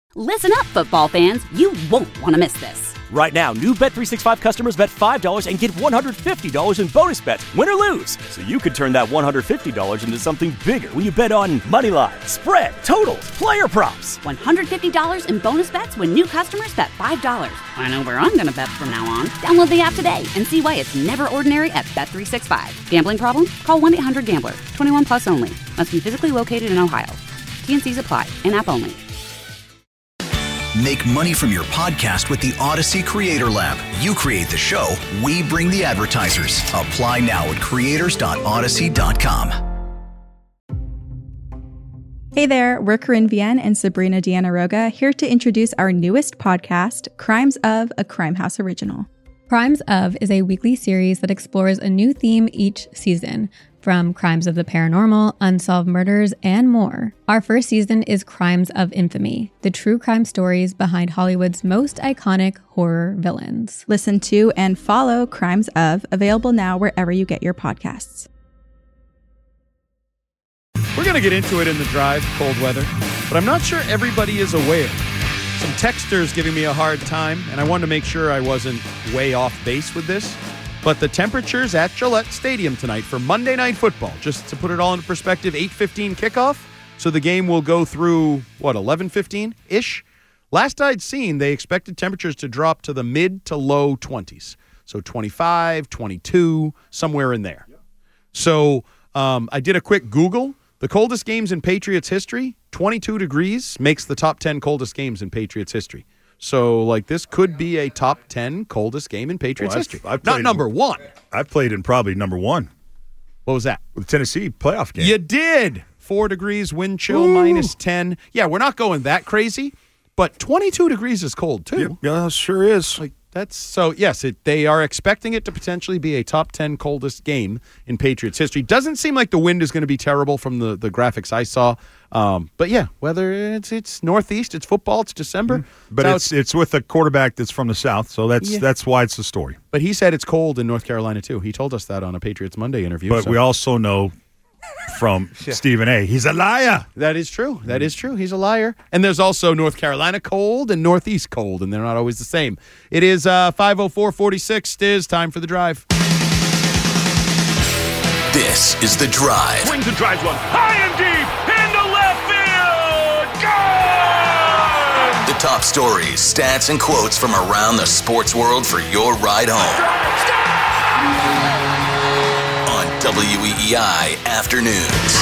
Listen up, football fans. You won't want to miss this. Right now, new Bet365 customers bet $5 and get $150 in bonus bets, win or lose. So you could turn that $150 into something bigger when you bet on money line, spread, totals, player props. $150 in bonus bets when new customers bet $5. I know where I'm going to bet from now on. Download the app today and see why it's never ordinary at Bet365. Gambling problem? Call 1-800-GAMBLER. 21 plus only. Must be physically located in Ohio. T&Cs apply. In-app only. Make money from your podcast with the Odyssey Creator Lab. You create the show, we bring the advertisers. Apply now at creators.odyssey.com. Hey there, we're Corinne Vienne and Sabrina Deanna Roga here to introduce our newest podcast, Crimes of, a Crime House original. Crimes of is a weekly series that explores a new theme each season, from crimes of the paranormal, unsolved murders, and more. Our first season is Crimes of Infamy, the true crime stories behind Hollywood's most iconic horror villains. Listen to and follow Crimes of, available now wherever you get your podcasts. We're going to get into it in the drive, cold weather, but I'm not sure everybody is aware. Some texters giving me a hard time, and I wanted to make sure I wasn't way off base with this. But the temperatures at Gillette Stadium tonight for Monday Night Football, just to put it all into perspective, 8:15 kickoff. So the game will go through, 11:15-ish? Last I'd seen, they expected temperatures to drop to the mid to low 20s. So 25, 22, somewhere in there. So I did a quick Google. The coldest games in Patriots history, 22 degrees, makes the top 10 coldest games in Patriots history. So, this could be a top 10 coldest game in Patriots history. Not number one. I played in probably number one. What was that? The Tennessee playoff game. You did. 4 degrees, wind chill, minus 10. Yeah, we're not going that crazy, but 22 degrees is cold, too. Yeah, sure is. Yes, they are expecting it to potentially be a top 10 coldest game in Patriots history. Doesn't seem like the wind is going to be terrible from the graphics I saw. But yeah, whether it's Northeast, it's football, it's December. But it's with a quarterback that's from the South, so that's why it's the story. But he said it's cold in North Carolina, too. He told us that on a Patriots Monday interview. But we also know from Stephen A. he's a liar. That is true. That is true. He's a liar. And there's also North Carolina cold and Northeast cold, and they're not always the same. It is 5:04:46. Stiz, time for the drive. This is The Drive. Swings and drives one high and deep into left field. Gone! The top stories, stats, and quotes from around the sports world for your ride home. On WEEI Afternoons.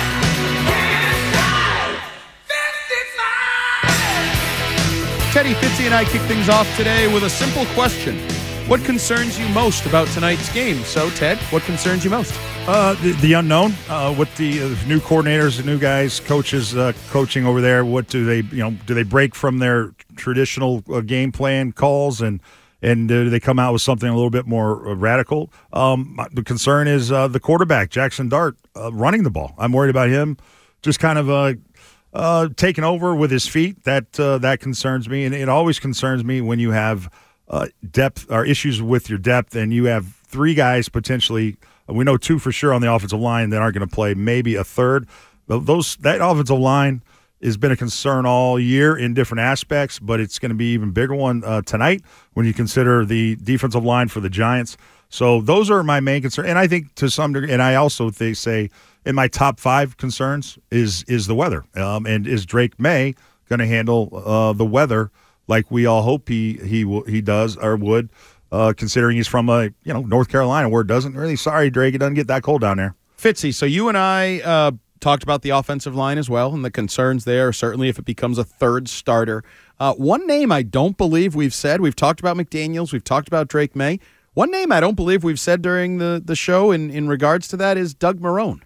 Teddy, Fitzy, and I kick things off today with a simple question. What concerns you most about tonight's game? So, Ted, what concerns you most? The unknown. With the new coordinators, the new guys, coaches coaching over there. What do they, do they break from their traditional game plan calls and do they come out with something a little bit more radical? The concern is the quarterback, Jackson Dart, running the ball. I'm worried about him just kind of taking over with his feet. That concerns me, and it always concerns me when you have depth or issues with your depth, and you have three guys potentially. We know two for sure on the offensive line that aren't going to play, maybe a third. That offensive line has been a concern all year in different aspects, but it's going to be an even bigger one tonight when you consider the defensive line for the Giants. So those are my main concerns. And I think to some degree, and I also say in my top 5 concerns is the weather. And is Drake May going to handle the weather like we all hope he does or would, considering he's from North Carolina where it doesn't really. Sorry, Drake, it doesn't get that cold down there. Fitzy, so you and I talked about the offensive line as well and the concerns there, certainly if it becomes a third starter. One name I don't believe we've said, we've talked about McDaniels, we've talked about Drake May. One name I don't believe we've said during the show in regards to that is Doug Marrone.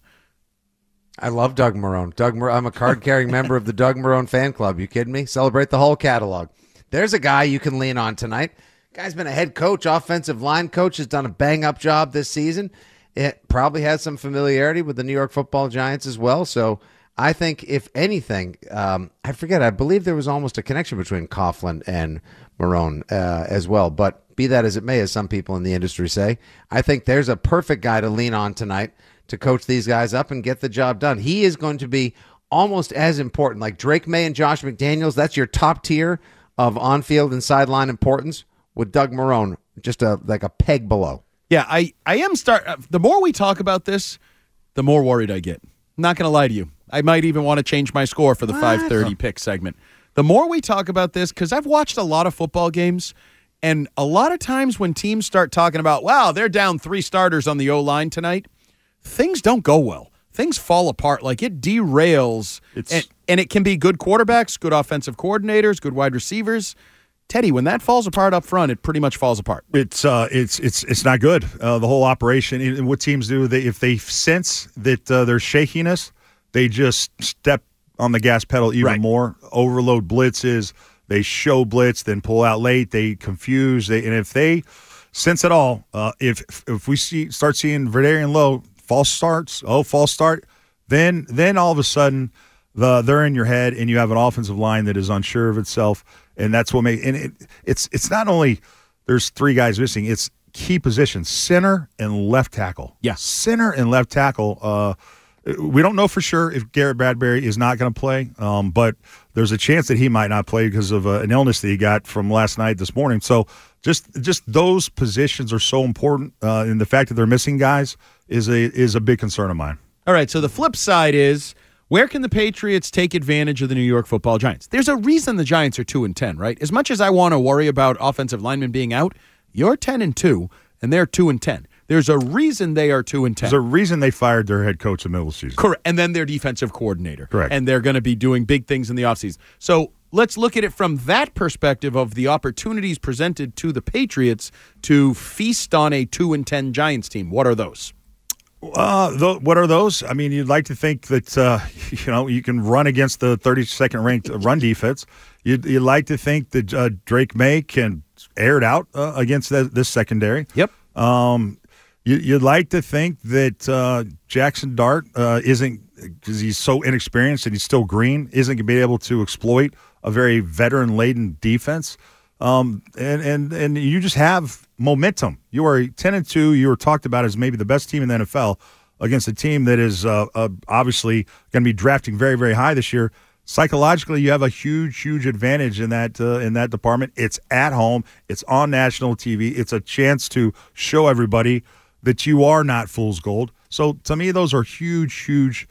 I love Doug Marrone. I'm a card-carrying member of the Doug Marrone fan club. You kidding me? Celebrate the whole catalog. There's a guy you can lean on tonight. Guy's been a head coach, offensive line coach, has done a bang-up job this season. It probably has some familiarity with the New York Football Giants as well. So I think, if anything, I believe there was almost a connection between Coughlin and Marrone as well. But be that as it may, as some people in the industry say, I think there's a perfect guy to lean on tonight to coach these guys up and get the job done. He is going to be almost as important. Like Drake May and Josh McDaniels, that's your top tier of on-field and sideline importance, with Doug Marrone just like a peg below. Yeah, I am the more we talk about this, the more worried I get. I'm not going to lie to you. I might even want to change my score for the 5:30 pick segment. The more we talk about this, because I've watched a lot of football games, and a lot of times when teams start talking about, wow, they're down 3 starters on the O-line tonight, things don't go well. Things fall apart. Like, it derails. And it can be good quarterbacks, good offensive coordinators, good wide receivers. Teddy, when that falls apart up front, it pretty much falls apart. It's not good. The whole operation. And what teams do, if they sense that there's shakiness, they just step on the gas pedal even more. Overload blitzes. They show blitz, then pull out late. They confuse. And if they sense at all, if we start seeing Verdarian Lowe false start, then all of a sudden they're in your head, and you have an offensive line that is unsure of itself, and that's what makes. And it's not only there's 3 guys missing; it's key positions: center and left tackle. Yeah, center and left tackle. We don't know for sure if Garrett Bradbury is not going to play, but there's a chance that he might not play because of an illness that he got from last night, this morning. So just those positions are so important, and the fact that they're missing guys is a big concern of mine. All right, so the flip side is, where can the Patriots take advantage of the New York Football Giants? There's a reason the Giants are 2-10, right? As much as I want to worry about offensive linemen being out, you're 10-2, and they're 2-10. There's a reason they are 2-10. There's a reason they fired their head coach in the middle of the season. Correct. And then their defensive coordinator. Correct. And they're going to be doing big things in the offseason. So let's look at it from that perspective of the opportunities presented to the Patriots to feast on a 2-10 Giants team. What are those? What are those? I mean, you'd like to think that you can run against the 32nd ranked run defense. You'd like to think that Drake May can air it out against this secondary. Yep. You'd like to think that Jackson Dart isn't, because he's so inexperienced and he's still green, isn't going to be able to exploit a very veteran-laden defense. And you just have momentum. You are 10-2. You were talked about as maybe the best team in the NFL against a team that is obviously going to be drafting very, very high this year. Psychologically, you have a huge advantage in that department. It's at home. It's on national TV. It's a chance to show everybody that you are not fool's gold. So to me, those are huge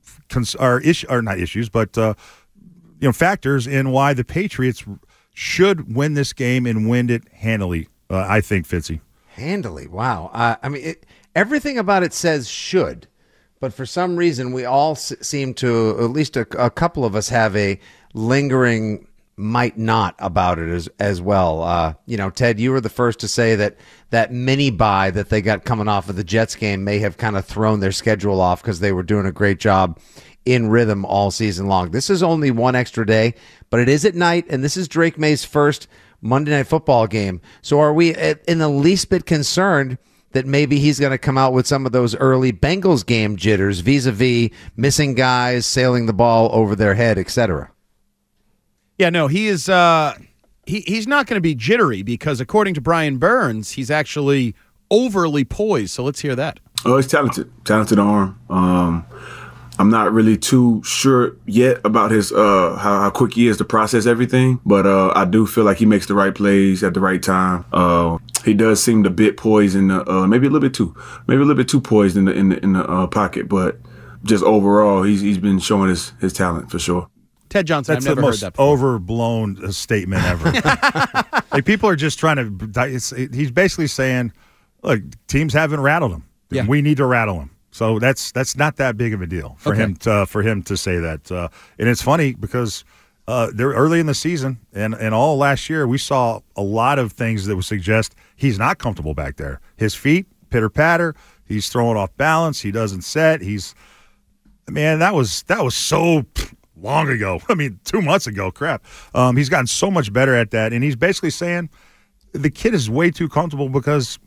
factors in why the Patriots should win this game and win it handily. I think, Fitzy. Handily, wow. I mean, everything about it says should. But for some reason, we all seem to, at least a couple of us, have a lingering might not about it as well. Ted, you were the first to say that mini bye that they got coming off of the Jets game may have kind of thrown their schedule off because they were doing a great job in rhythm all season long. This is only one extra day, but it is at night, and this is Drake May's first Monday Night Football game. So are we in the least bit concerned that maybe he's going to come out with some of those early Bengals game jitters vis-a-vis missing guys, sailing the ball over their head, etc.? Yeah, no, he is. He's not going to be jittery because, according to Brian Burns, he's actually overly poised. So let's hear that. Oh, he's talented arm. I'm not really too sure yet about his how quick he is to process everything, but I do feel like he makes the right plays at the right time. He does seem a bit poised in the maybe a little bit too poised in the pocket, but just overall, he's been showing his talent for sure. Ted Johnson, That's I've never the heard most that before. overblown statement ever. Like, people are just trying to. He's basically saying, "Look, teams haven't rattled him. Yeah. We need to rattle him." So that's not that big of a deal for him to say that. And it's funny because they're early in the season and all last year we saw a lot of things that would suggest he's not comfortable back there. His feet pitter patter. He's throwing off balance. He doesn't set. That was so long ago. 2 months ago. Crap. He's gotten so much better at that, and he's basically saying the kid is way too comfortable because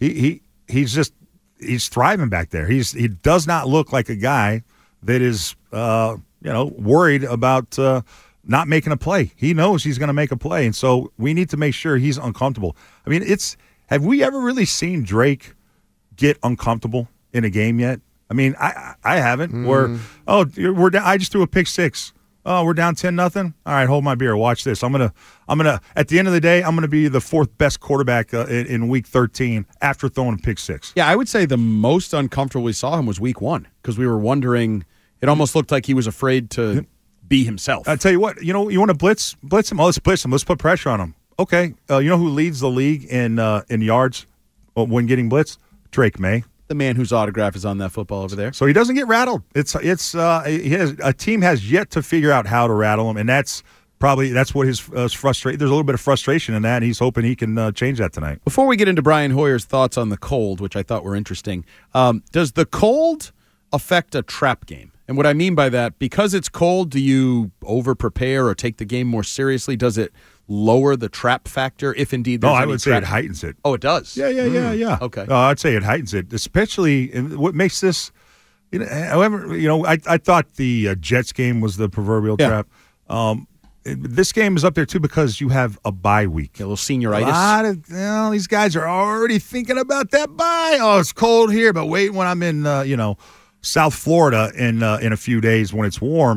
he's thriving back there. He does not look like a guy that is worried about not making a play. He knows he's going to make a play, and so we need to make sure he's uncomfortable. Have we ever really seen Drake get uncomfortable in a game yet? I mean, I haven't. We're down. I just threw a pick six. Oh, we're down 10-0. All right, hold my beer. Watch this. I'm gonna. At the end of the day, I'm gonna be the fourth best quarterback in week 13 after throwing a pick six. Yeah, I would say the most uncomfortable we saw him was week 1 because we were wondering. It almost looked like he was afraid to be himself. I tell you what. You want to blitz him. Oh, let's blitz him. Let's put pressure on him. Okay. You know who leads the league in yards when getting blitzed? Drake May. The man whose autograph is on that football over there. So he doesn't get rattled. A team has yet to figure out how to rattle him, and that's what his frustration. There's a little bit of frustration in that, and he's hoping he can change that tonight. Before we get into Brian Hoyer's thoughts on the cold, which I thought were interesting, does the cold affect a trap game? And what I mean by that, because it's cold, do you over-prepare or take the game more seriously? Does it lower the trap factor, if indeed there's any I would say it heightens it. Oh, it does? Yeah. Okay. I'd say it heightens it, especially what makes this, I thought the Jets game was the proverbial trap. This game is up there, too, because you have a bye week. A little senioritis. These guys are already thinking about that bye. Oh, it's cold here, but wait when I'm in, South Florida in a few days when it's warm.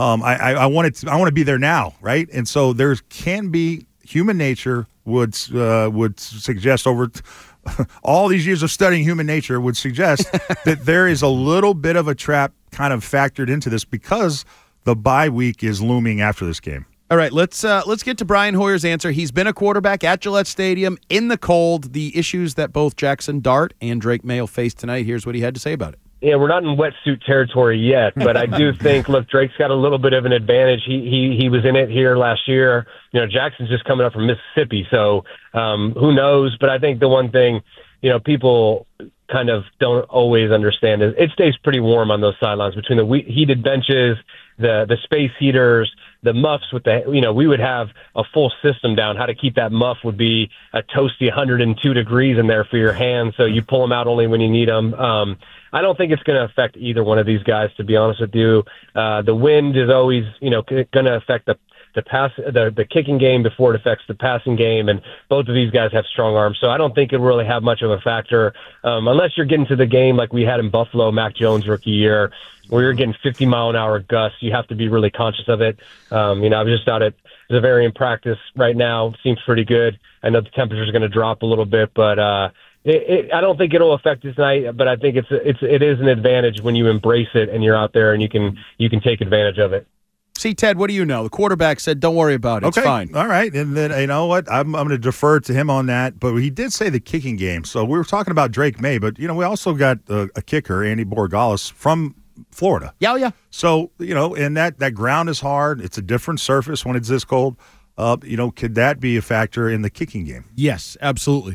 I want to be there now, right? And so there can be human nature would suggest over all these years of studying human nature would suggest that there is a little bit of a trap kind of factored into this because the bye week is looming after this game. All right, let's get to Brian Hoyer's answer. He's been a quarterback at Gillette Stadium in the cold. The issues that both Jackson Dart and Drake May will face tonight. Here's what he had to say about it. Yeah, we're not in wetsuit territory yet, but I do think, look, Drake's got a little bit of an advantage. He was in it here last year. Jackson's just coming up from Mississippi, so who knows? But I think the one thing, people kind of don't always understand is it stays pretty warm on those sidelines between the heated benches, the space heaters, the muffs with we would have a full system down. How to keep that muff would be a toasty 102 degrees in there for your hands, so you pull them out only when you need them. I don't think it's going to affect either one of these guys, to be honest with you. The wind is always, going to affect the kicking game before it affects the passing game, and both of these guys have strong arms, so I don't think it really have much of a factor unless you're getting to the game like we had in Buffalo, Mac Jones rookie year, where you're getting 50-mile-an-hour gusts. You have to be really conscious of it. I was just out at Zavarian practice right now. Seems pretty good. I know the temperature is going to drop a little bit, but I don't think it'll affect us tonight. But I think it is an advantage when you embrace it and you're out there and you can take advantage of it. See, Ted, what do you know? The quarterback said, don't worry about it. It's fine. All right. And then, you know what? I'm going to defer to him on that. But he did say the kicking game. So we were talking about Drake May, but, we also got a kicker, Andy Borregales, from Florida. Yeah. So, and that ground is hard. It's a different surface when it's this cold. Could that be a factor in the kicking game? Yes, absolutely.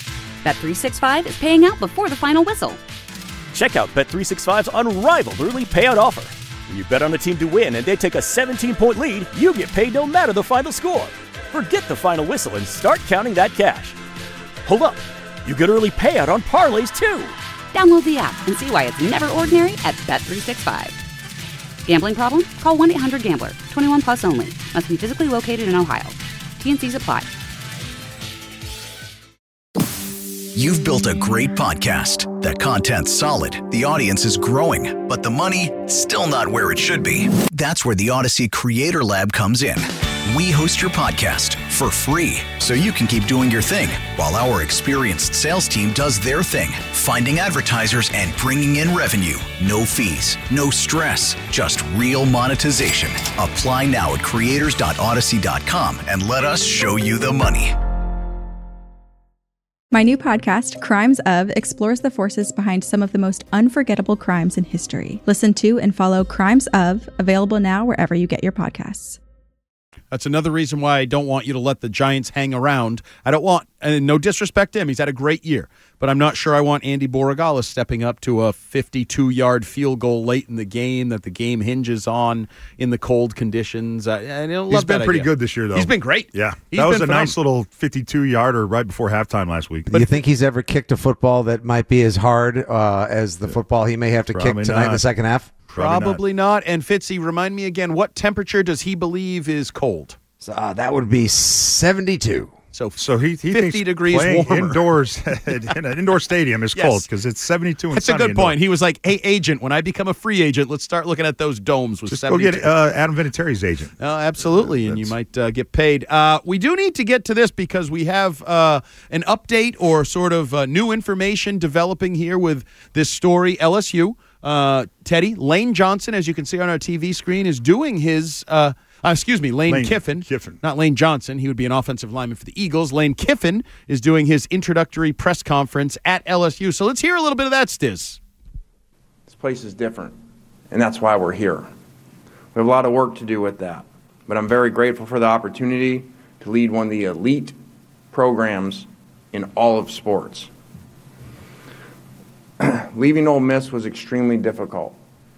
Bet365 is paying out before the final whistle. Check out Bet365's unrivaled early payout offer. When you bet on a team to win and they take a 17-point lead, you get paid no matter the final score. Forget the final whistle and start counting that cash. Hold up. You get early payout on parlays, too. Download the app and see why it's never ordinary at Bet365. Gambling problem? Call 1-800-GAMBLER. 21 plus only. Must be physically located in Ohio. T&Cs apply. You've built a great podcast. The content's solid, the audience is growing, but the money, still not where it should be. That's where the Odyssey Creator Lab comes in. We host your podcast for free, so you can keep doing your thing, while our experienced sales team does their thing, finding advertisers and bringing in revenue. No fees, no stress, just real monetization. Apply now at creators.odyssey.com and let us show you the money. My new podcast, Crimes Of, explores the forces behind some of the most unforgettable crimes in history. Listen to and follow Crimes Of, available now wherever you get your podcasts. That's another reason why I don't want you to let the Giants hang around. I don't want, and no disrespect to him, he's had a great year, but I'm not sure I want Andy Borregales stepping up to a 52-yard field goal late in the game that the game hinges on in the cold conditions. I don't love He's been that pretty idea. good this year, though. He's been great. Yeah. He's that was a phenomenal. nice little 52-yarder right before halftime last week. Do you think he's ever kicked a football that might be as hard as the football he may have to kick tonight in the second half? Probably not. And Fitzy, remind me again, what temperature does he believe is cold? So, that would be 72. So he 50 thinks degrees playing warmer. indoors in an indoor stadium is Yes. cold because it's 72 and That's a sunny good indoors. point. He was like, hey, agent, when I become a free agent, let's start looking at those domes with Just go 72. get Adam Vinatieri's agent. Oh, absolutely, and you might get paid. We do need to get to this because we have an update or sort of new information developing here with this story. LSU, Teddy, Lane Johnson, as you can see on our TV screen, is doing his Lane Kiffin. Not Lane Johnson. He would be an offensive lineman for the Eagles. Lane Kiffin is doing his introductory press conference at LSU. So let's hear a little bit of that, Stiz. This place is different, and that's why we're here. We have a lot of work to do with that, but I'm very grateful for the opportunity to lead one of the elite programs in all of sports. Leaving Ole Miss was extremely difficult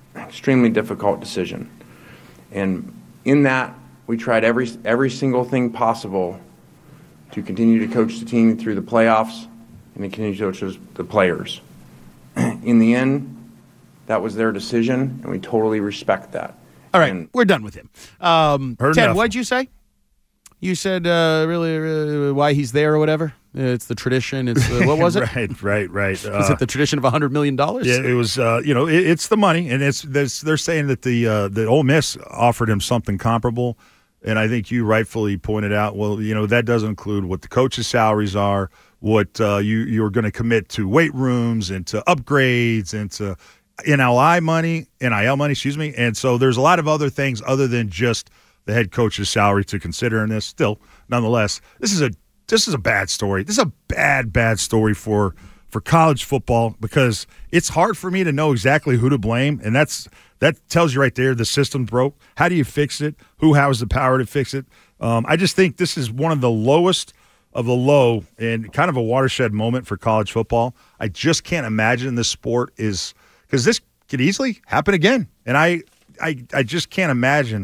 decision. And in that, we tried every single thing possible to continue to coach the team through the playoffs and to continue to coach the players. In the end, that was their decision, and we totally respect that. All right, we're done with him. Ted, enough. what'd you say? You said really why he's there or whatever? It's the tradition. It's what was it? Right. Was it the tradition of $100 million? Yeah, it was. It's the money, and they're saying that the Ole Miss offered him something comparable, and I think you rightfully pointed out. Well, that doesn't include what the coaches' salaries are, what you're going to commit to weight rooms and to upgrades and to NIL money, excuse me. And so there's a lot of other things other than just the head coach's salary to consider in this. Still, nonetheless, this is a bad story. This is a bad story for college football because it's hard for me to know exactly who to blame, and that tells you right there the system broke. How do you fix it? Who has the power to fix it? I just think this is one of the lowest of the low and kind of a watershed moment for college football. I just can't imagine this sport is – because this could easily happen again, and I just can't imagine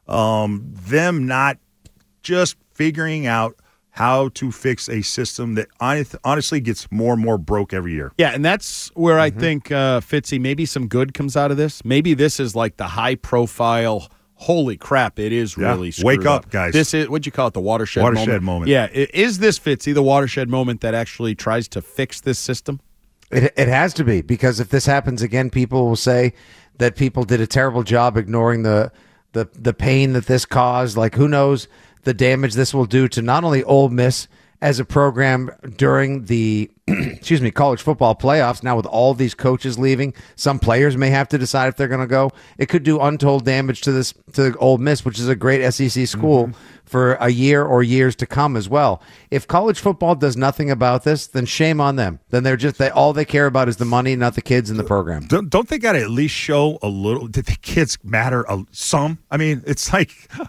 them not just figuring out how to fix a system that honestly gets more and more broke every year. Yeah, and that's where I think, Fitzy, maybe some good comes out of this. Maybe this is like the high-profile, holy crap, it is really screwed Wake up, guys. This is, what'd you call it, the watershed moment? Yeah, is this, Fitzy, the watershed moment that actually tries to fix this system? It has to be, because if this happens again, people will say that people did a terrible job ignoring the pain that this caused. Like, who knows the damage this will do to not only Ole Miss as a program during the college football playoffs. Now with all these coaches leaving, some players may have to decide if they're going to go. It could do untold damage to Ole Miss, which is a great SEC school for a year or years to come as well. If college football does nothing about this, then shame on them. Then all they care about is the money, not the kids in the program. Don't they got to at least show a little? Did the kids matter some? I mean, it's like,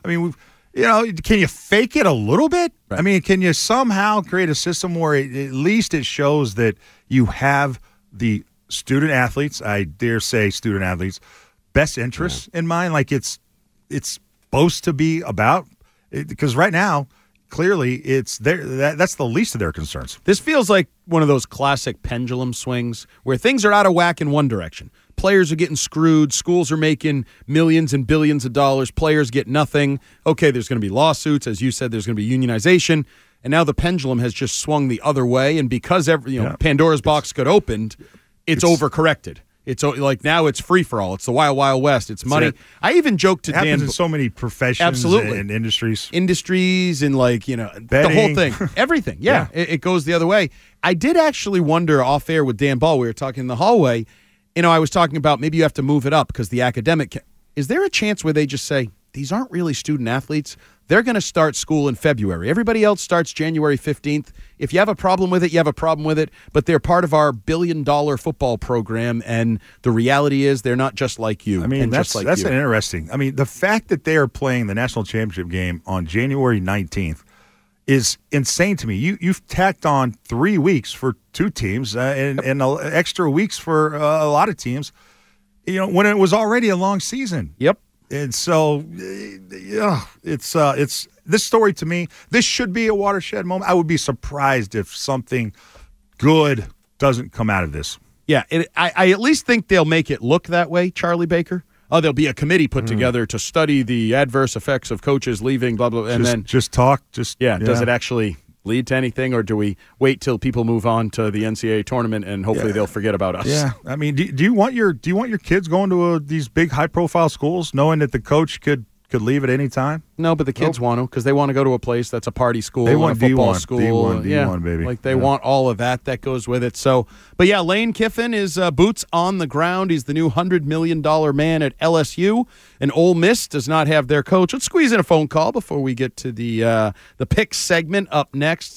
can you fake it a little bit? Right. I mean, can you somehow create a system where at least it shows that you have the student athletes, I dare say student athletes, best interests in mind? Like it's supposed to be about, because right now, clearly it's that's the least of their concerns. This feels like one of those classic pendulum swings where things are out of whack in one direction. Players are getting screwed. Schools are making millions and billions of dollars. Players get nothing. Okay, there's going to be lawsuits. As you said, there's going to be unionization. And now the pendulum has just swung the other way. And because Pandora's box got opened, it's overcorrected. It's like now it's free for all. It's the Wild Wild West. It's money. I even joked to Dan. It happens in so many professions absolutely. And industries. Industries and betting. The whole thing. Everything. Yeah. It goes the other way. I did actually wonder off air with Dan Ball. We were talking in the hallway. I was talking about maybe you have to move it up because the academic. Is there a chance where they just say, these aren't really student athletes? They're going to start school in February. Everybody else starts January 15th. If you have a problem with it, you have a problem with it. But they're part of our billion-dollar football program, and the reality is they're not just like you. I mean, that's an interesting. I mean, the fact that they are playing the national championship game on January 19th is insane to me. You've tacked on 3 weeks for two teams and extra weeks for a lot of teams, when it was already a long season. Yep. And so, it's this story to me, this should be a watershed moment. I would be surprised if something good doesn't come out of this. Yeah, I at least think they'll make it look that way, Charlie Baker. There'll be a committee put together to study the adverse effects of coaches leaving, blah, blah, and then just talk. Does it actually lead to anything, or do we wait till people move on to the NCAA tournament and hopefully they'll forget about us? Yeah, I mean, do you want your kids going to these big high profile schools, knowing that the coach could leave at any time? No, but the kids want to, because they want to go to a place that's a party school, they want a football D1, school. D1, baby. Like they want all of that goes with it. So, but yeah, Lane Kiffin is boots on the ground. He's the new $100 million man at LSU, and Ole Miss does not have their coach. Let's squeeze in a phone call before we get to the pick segment up next.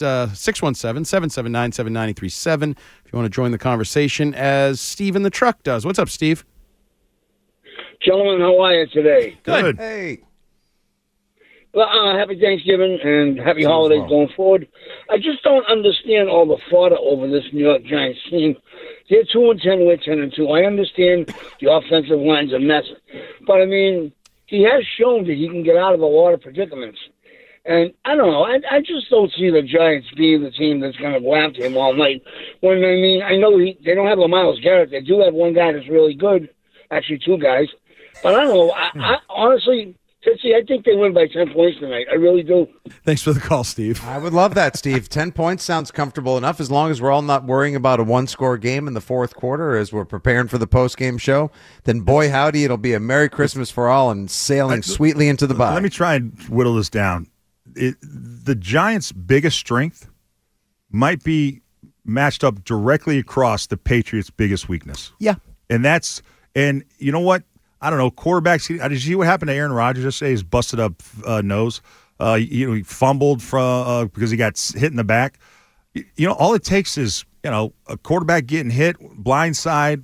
617-779-7937 if you want to join the conversation, as Steve in the truck does. What's up, Steve? Gentlemen, how are you today? Good. Hey. Well, happy Thanksgiving and happy holidays going forward. I just don't understand all the fodder over this New York Giants team. They're 2-10, we're 10-2. I understand the offensive line's a mess. But, I mean, he has shown that he can get out of a lot of predicaments. And I don't know. I just don't see the Giants being the team that's going to go after him all night. When, I mean, I know they don't have Myles Garrett. They do have one guy that's really good. Actually, two guys. But I don't know. I honestly, Fitzy, I think they win by 10 points tonight. I really do. Thanks for the call, Steve. I would love that, Steve. 10 points sounds comfortable enough, as long as we're all not worrying about a one-score game in the fourth quarter as we're preparing for the post-game show. Then, boy, howdy, it'll be a Merry Christmas for all and sailing sweetly into the bye. Let me try and whittle this down. The Giants' biggest strength might be matched up directly across the Patriots' biggest weakness. Yeah. And you know what? I don't know, quarterbacks. Did you see what happened to Aaron Rodgers yesterday? His busted up nose. He fumbled because he got hit in the back. All it takes is a quarterback getting hit, blindside,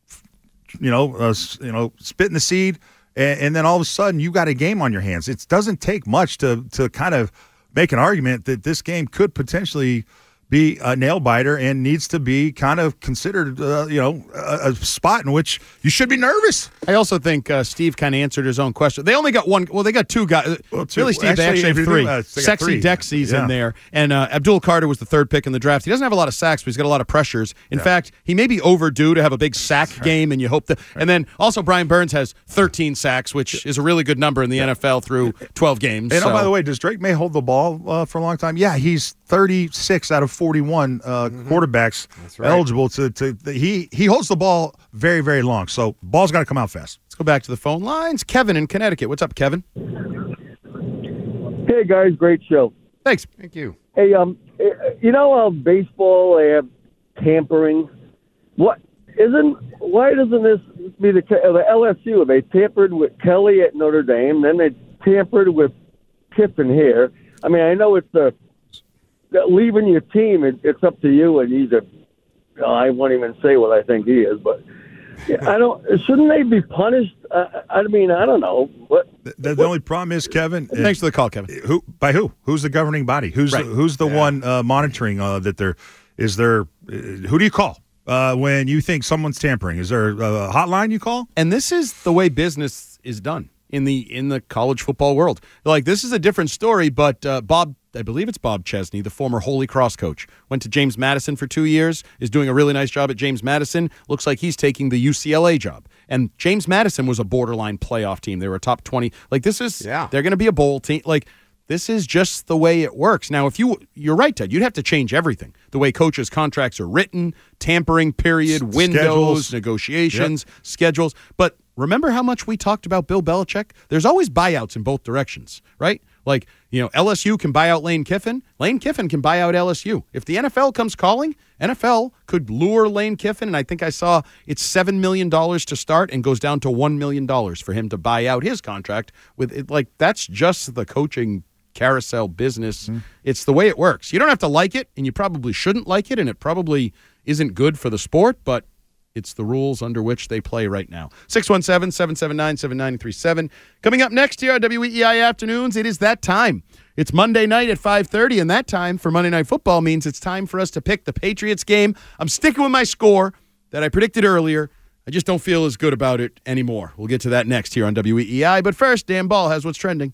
spitting the seed, and then all of a sudden you got a game on your hands. It doesn't take much to kind of make an argument that this game could potentially be a nail-biter and needs to be kind of considered, a spot in which you should be nervous. I also think Steve kind of answered his own question. They only got one. Well, they got two guys. Really, Steve, they actually have three. Sexy Dexy's in there. And Abdul Carter was the third pick in the draft. He doesn't have a lot of sacks, but he's got a lot of pressures. In fact, he may be overdue to have a big sack game, and you hope that. And then also Brian Burns has 13 sacks, which is a really good number in the NFL through 12 games. And by the way, does Drake May hold the ball for a long time? Yeah, he's 36 out of 41 quarterbacks eligible to he holds the ball very, very long. So ball's got to come out fast. Let's go back to the phone lines. Kevin in Connecticut. What's up, Kevin? Hey guys, great show. Thanks. Thank you. Hey, baseball they have tampering. Why doesn't this be the LSU? They tampered with Kelly at Notre Dame, then they tampered with Kiffin here. I mean, I know it's leaving your team, it's up to you, and I won't even say what I think he is, but shouldn't they be punished? I mean, I don't know. The only problem is, Kevin. Thanks for the call, Kevin. Who's the governing body? Who's the one monitoring that there? Is there? Who do you call when you think someone's tampering? Is there a hotline you call? And this is the way business is done in the college football world. Like, this is a different story, but I believe it's Bob Chesney, the former Holy Cross coach, went to James Madison for 2 years, is doing a really nice job at James Madison. Looks like he's taking the UCLA job. And James Madison was a borderline playoff team. They were a top 20. Like, they're going to be a bowl team. Like, this is just the way it works. Now, you're right, Ted, you'd have to change everything. The way coaches' contracts are written, tampering period, windows, negotiations, schedules. But remember how much we talked about Bill Belichick? There's always buyouts in both directions, right? Like, LSU can buy out Lane Kiffin. Lane Kiffin can buy out LSU. If the NFL comes calling, NFL could lure Lane Kiffin, and I think I saw it's $7 million to start and goes down to $1 million for him to buy out his contract. With it, like, that's just the coaching carousel business. It's the way it works. You don't have to like it, and you probably shouldn't like it, and it probably isn't good for the sport, but it's the rules under which they play right now. 617-779-7937. Coming up next here on WEEI Afternoons, it is that time. It's Monday night at 5:30, and that time for Monday Night Football means it's time for us to pick the Patriots game. I'm sticking with my score that I predicted earlier. I just don't feel as good about it anymore. We'll get to that next here on WEEI. But first, Dan Ball has what's trending.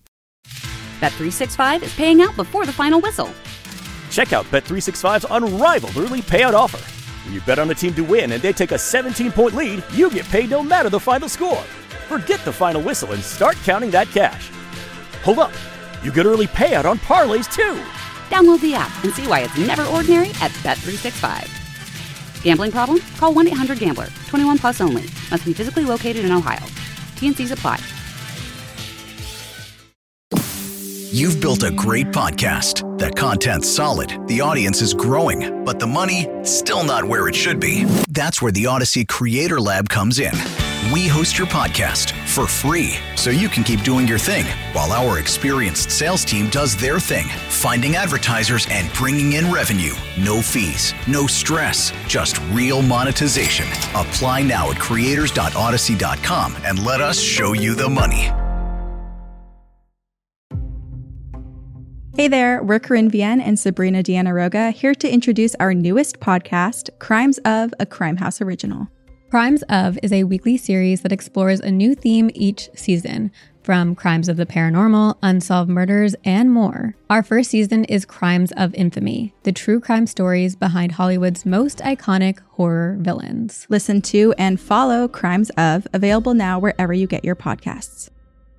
Bet365 is paying out before the final whistle. Check out Bet365's unrivaled early payout offer. When you bet on a team to win and they take a 17-point lead, you get paid no matter the final score. Forget the final whistle and start counting that cash. Hold up. You get early payout on parlays, too. Download the app and see why it's never ordinary at Bet365. Gambling problem? Call 1-800-GAMBLER. 21 plus only. Must be physically located in Ohio. T&Cs apply. You've built a great podcast. The content's solid, the audience is growing, but the money, still not where it should be. That's where the Odyssey Creator Lab comes in. We host your podcast for free, so you can keep doing your thing, while our experienced sales team does their thing, finding advertisers and bringing in revenue. No fees, no stress, just real monetization. Apply now at creators.odyssey.com and let us show you the money. Hey there, we're Corinne Vienne and Sabrina Deanna Roga, here to introduce our newest podcast, Crimes of, a Crime House original. Crimes of is a weekly series that explores a new theme each season, from crimes of the paranormal, unsolved murders, and more. Our first season is Crimes of Infamy, the true crime stories behind Hollywood's most iconic horror villains. Listen to and follow Crimes of, available now wherever you get your podcasts.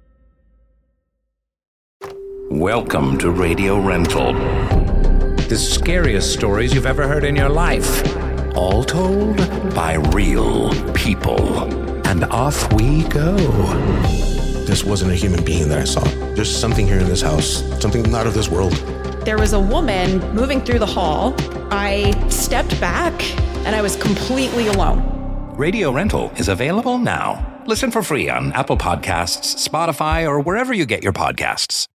Welcome to Radio Rental. The scariest stories you've ever heard in your life. All told by real people. And off we go. This wasn't a human being that I saw. There's something here in this house, something not of this world. There was a woman moving through the hall. I stepped back and I was completely alone. Radio Rental is available now. Listen for free on Apple Podcasts, Spotify, or wherever you get your podcasts.